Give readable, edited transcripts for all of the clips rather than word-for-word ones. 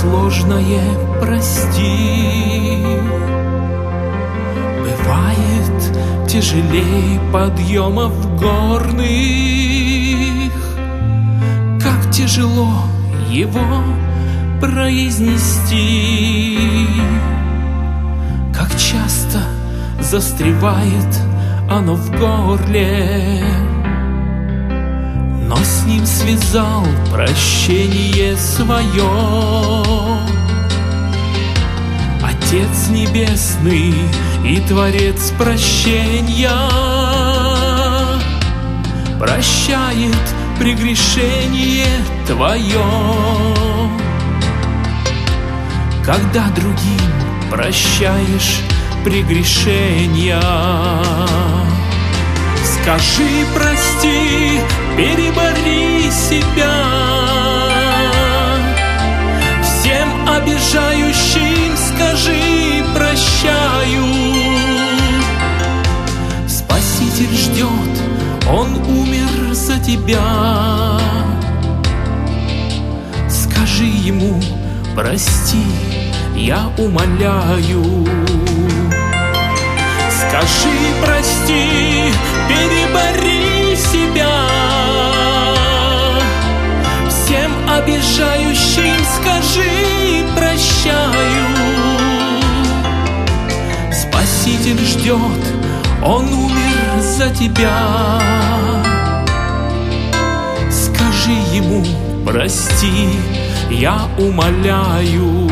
сложное прости. Бывает тяжелей подъемов горных, как тяжело его произнести, как часто застревает оно в горле. Но с ним связал прощение свое Отец Небесный и Творец прощения. Прощает прегрешение твое. Когда другим прощаешь прегрешения, скажи прости, перебори себя. Всем обижающим скажи прощаю. Спаситель ждет, Он умер за тебя. Скажи Ему прости, я умоляю. Скажи прости, перебори себя. Всем обижающим скажи прощаю. Спаситель ждет, Он умер за тебя. Скажи Ему прости, я умоляю.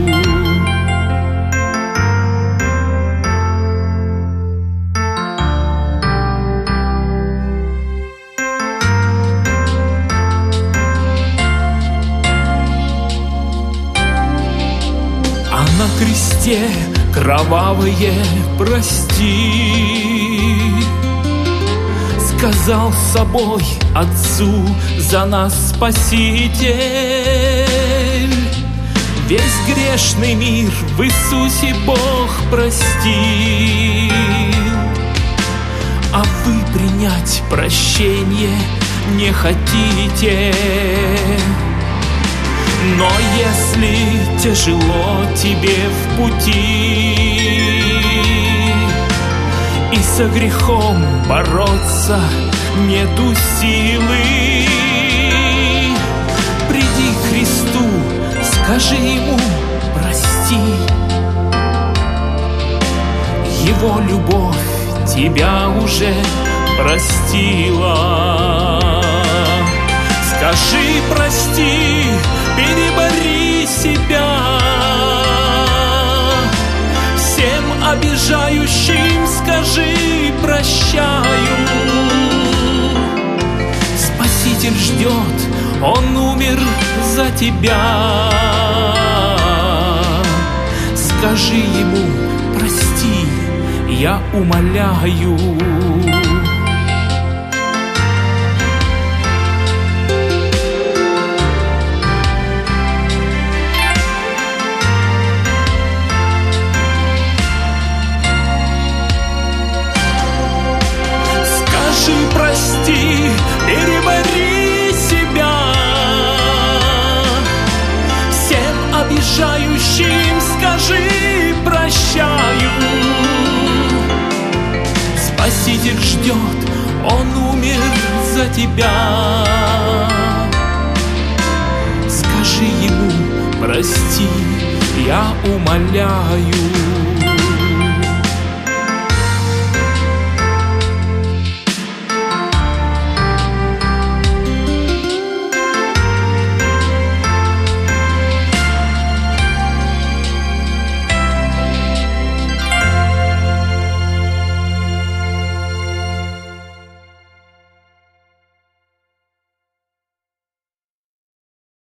На кресте кровавые прости, сказал собой Отцу за нас Спаситель. Весь грешный мир в Иисусе Бог простил, а вы принять прощение не хотите. Но если тяжело тебе в пути и со грехом бороться нету силы, приди к Христу, скажи Ему прости. Его любовь тебя уже простила. Скажи прости, перебори себя. Всем обижающим скажи прощаю. Спаситель ждет, Он умер за тебя. Скажи Ему прости, я умоляю. Прости, перебори себя. Всем обижающим скажи прощаю. Спаситель ждет, Он умер за тебя. Скажи Ему прости, я умоляю.